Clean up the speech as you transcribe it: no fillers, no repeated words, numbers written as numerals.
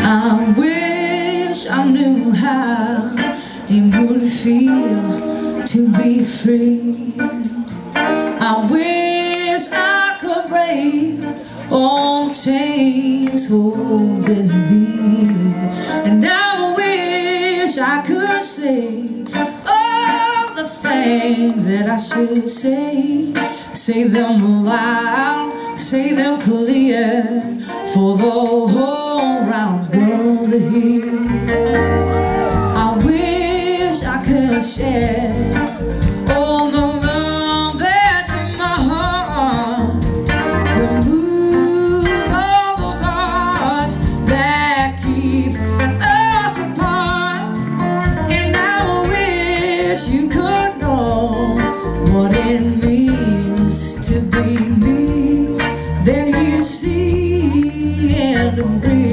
I wish I knew how it would feel to be free. I wish I could break all chains holding me, and I wish I could say all the things that I should say them aloud, say them clear for the whole round world to hear. I wish I could share all the love that's in my heart, remove all the bars that keep us apart, and I wish you could know what it means to be me. Then you see and agree.